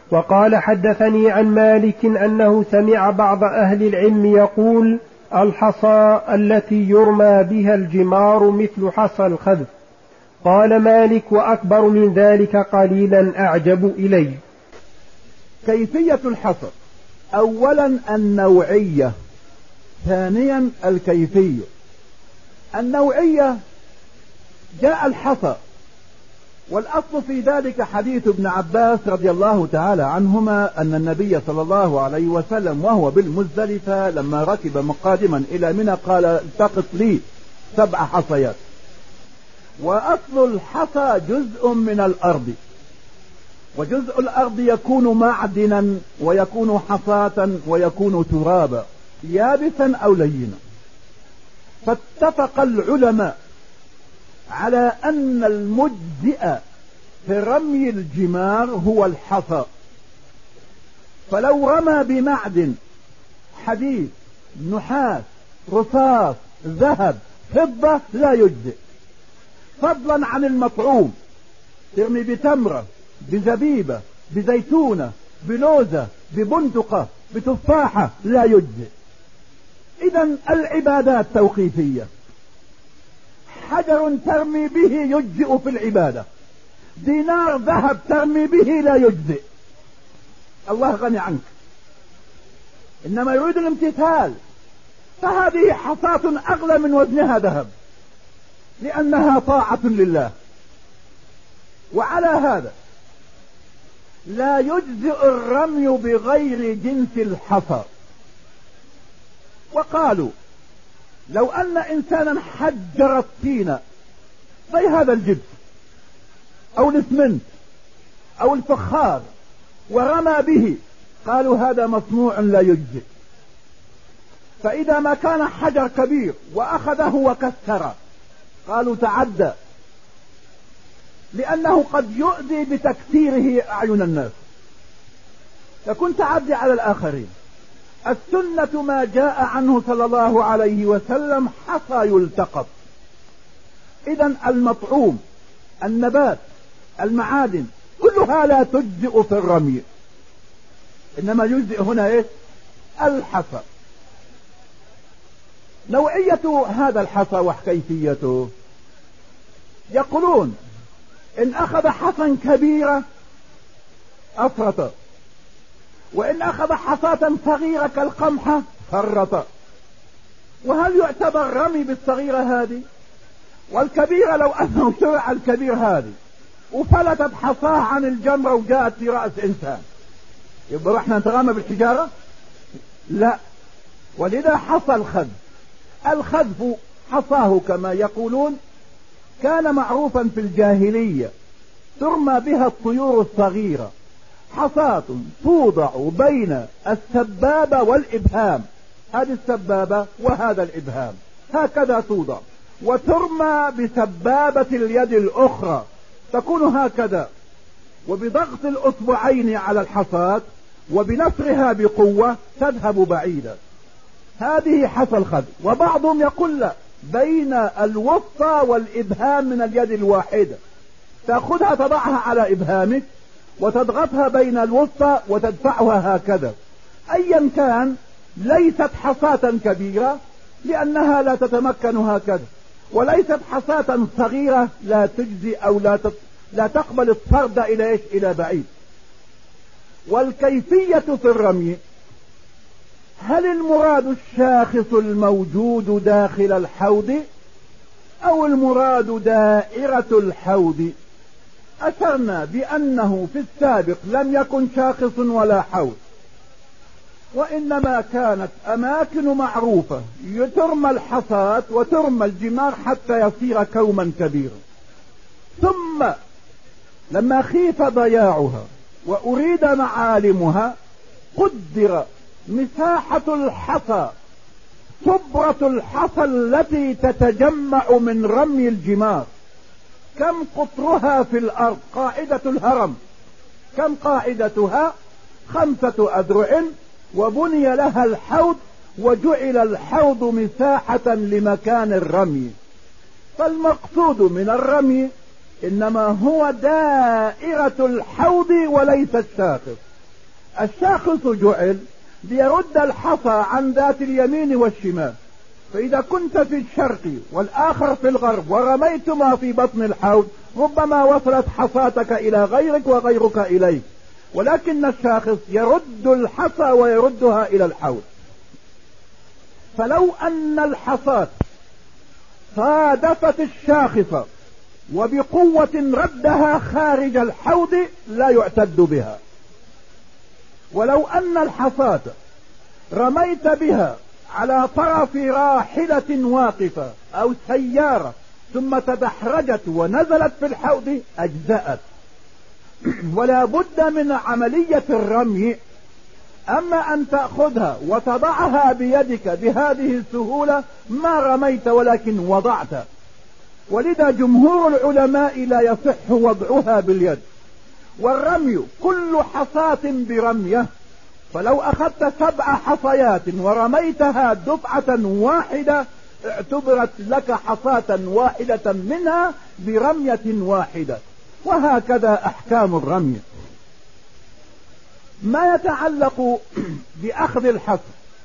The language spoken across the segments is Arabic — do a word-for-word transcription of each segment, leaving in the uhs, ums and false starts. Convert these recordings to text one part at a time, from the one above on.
وقال حدثني عن مالك أنه سمع بعض أهل العلم يقول الحصى التي يرمى بها الجمار مثل حصى الخذف. قال مالك وأكبر من ذلك قليلا أعجب إلي. كيفية الحصى: أولا النوعية، ثانيا الكيفية. النوعية: جاء الحصى، والأصل في ذلك حديث ابن عباس رضي الله تعالى عنهما أن النبي صلى الله عليه وسلم وهو بالمزدلفة لما ركب مقادما إلى منى قال التقط لي سبع حصيات. وأصل الحصى جزء من الأرض، وجزء الأرض يكون معدنا ويكون حصاة ويكون ترابا يابسا أو لينا. فاتفق العلماء على أن المجزئ في رمي الجمار هو الحصى. فلو رمى بمعدن، حديد، نحاس، رصاص، ذهب، فضة لا يجزئ، فضلا عن المطعوم. ترمي بتمرة، بزبيبة، بزيتونة، بلوزة، ببندقة، بتفاحة لا يجزئ. إذن العبادات توقيفية. حجر ترمي به يجزئ في العبادة، دينار ذهب ترمي به لا يجزئ. الله غني عنك، إنما يريد الامتثال. فهذه حصاة أغلى من وزنها ذهب لأنها طاعة لله. وعلى هذا لا يجزئ الرمي بغير جنس الحصى. وقالوا لو أن إنسانا حجر الطين زي هذا الجبس أو الاسمنت أو الفخار ورمى به، قالوا هذا مصنوع لا يجزئ. فإذا ما كان حجر كبير وأخذه وكسر قالوا تعدى، لأنه قد يؤذي بتكسيره أعين الناس، يكون تعدي على الآخرين. السنة ما جاء عنه صلى الله عليه وسلم حصى يلتقط. إذن المطعوم، النبات، المعادن كلها لا تجزئ في الرمي، إنما يجزئ هنا إيه؟ الحصى. نوعية هذا الحصى وكيفيته: يقولون إن أخذ حصى كبيرة أفرط، وإن أخذ حصاة صغيرة كالقمحة فرط. وهل يعتبر رمي بالصغيرة هذه؟ والكبيرة لو أنه شرع الكبير هذه وفلتت حصاه عن الجمرة وجاءت في رأس إنسان، يبقى رحنا نتغامى بالحجارة؟ لا. ولذا حصى الخذف. الخذف حصاه كما يقولون كان معروفا في الجاهلية، ترمى بها الطيور الصغيرة، حصاة توضع بين السبابة والإبهام، هذه السبابة وهذا الإبهام هكذا توضع، وترمى بسبابة اليد الأخرى تكون هكذا، وبضغط الأصبعين على الحصاة وبنفرها بقوة تذهب بعيدا. هذه حصى الخذف. وبعضهم يقول لا، بين الوسطى والإبهام من اليد الواحدة، تأخذها تضعها على إبهامك وتضغطها بين الوسطى وتدفعها هكذا. أيا كان ليست حصاة كبيرة لأنها لا تتمكن هكذا، وليست حصاة صغيرة لا تجزي أو لا لا تقبل الطرد إلى إيش؟ إلى بعيد. والكيفية في الرمي: هل المراد الشاخص الموجود داخل الحوض أو المراد دائرة الحوض؟ أشرنا بأنه في السابق لم يكن شاخص ولا حوض، وإنما كانت أماكن معروفة ترمى الحصاة وترمى الجمار حتى يصير كوما كبيرا. ثم لما خيف ضياعها وأريد معالمها قدر مساحة الحصى، صبرة الحصى التي تتجمع من رمي الجمار، كم قطرها في الأرض؟ قاعدة الهرم كم قاعدتها؟ خمسة أذرع، وبني لها الحوض، وجعل الحوض مساحة لمكان الرمي. فالمقصود من الرمي إنما هو دائرة الحوض وليس الشاخص، الشاخص جعل ليرد الحصى عن ذات اليمين والشمال، فإذا كنت في الشرق والآخر في الغرب ورميتما في بطن الحوض ربما وصلت حصاتك إلى غيرك وغيرك إليك، ولكن الشاخص يرد الحصى ويردها إلى الحوض. فلو أن الحصاة صادفت الشاخصة وبقوة ردها خارج الحوض لا يعتد بها، ولو أن الحصاة رميت بها على طرف راحلة واقفة أو سيارة ثم تدحرجت ونزلت في الحوض أجزأت. ولا بد من عملية الرمي، أما أن تأخذها وتضعها بيدك بهذه السهولة ما رميت ولكن وضعت. ولذا جمهور العلماء لا يصح وضعها باليد، والرمي كل حصاة برمية. فلو أخذت سبع حصيات ورميتها دفعة واحدة اعتبرت لك حصاة واحدة منها برمية واحدة. وهكذا أحكام الرمي. ما يتعلق بأخذ الحصى،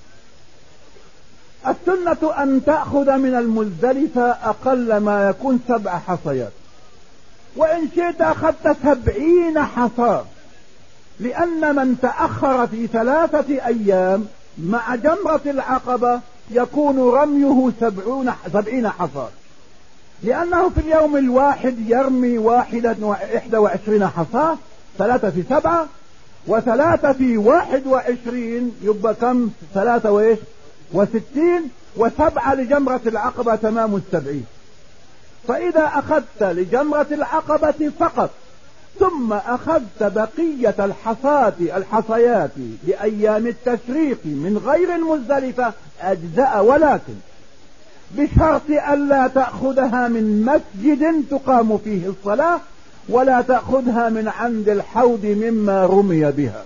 السنة أن تأخذ من المزدلفة أقل ما يكون سبع حصيات، وإن شئت أخذت سبعين حصى، لأن من تأخر في ثلاثة أيام مع جمرة العقبة يكون رميه سبعون سبعين حصى، لأنه في اليوم الواحد يرمي واحدة وإحدى وعشرين حصى، ثلاثة في سبعة وثلاثة في واحد وعشرين يبقى كم؟ ثلاثة وإيش وستين، وسبعة لجمرة العقبة تمام السبعين. فإذا أخذت لجمرة العقبة فقط ثم أخذت بقية الحصات الحصيات لأيام التشريق من غير المزدلفة أجزاء، ولكن بشرط ألا تأخذها من مسجد تقام فيه الصلاة، ولا تأخذها من عند الحوض مما رمي بها،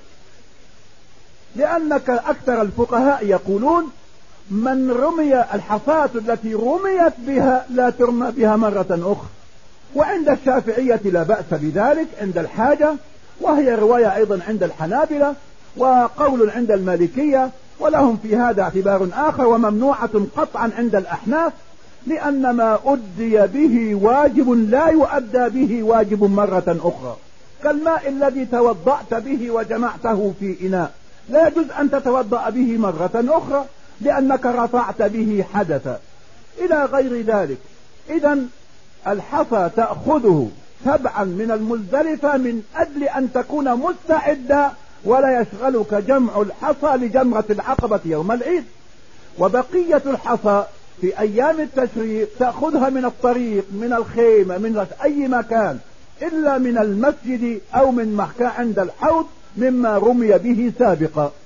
لأنك أكثر الفقهاء يقولون من رمي الحصاة التي رميت بها لا ترمى بها مرة أخرى. وعند الشافعية لا بأس بذلك عند الحاجة، وهي رواية أيضا عند الحنابلة، وقول عند المالكية، ولهم في هذا اعتبار آخر، وممنوعة قطعا عند الأحناف، لأن ما أدي به واجب لا يؤدى به واجب مرة أخرى، كالماء الذي توضأت به وجمعته في إناء لا يجوز أن تتوضأ به مرة أخرى لأنك رفعت به حدثا إلى غير ذلك. إذن الحصى تأخذه سبعا من المزدلفة من أجل أن تكون مستعدا، ولا يشغلك جمع الحصى لجمرة العقبة يوم العيد. وبقية الحصى في أيام التشريق تأخذها من الطريق، من الخيمة، من أي مكان، إلا من المسجد أو من مكان عند الحوض مما رمي به سابقا.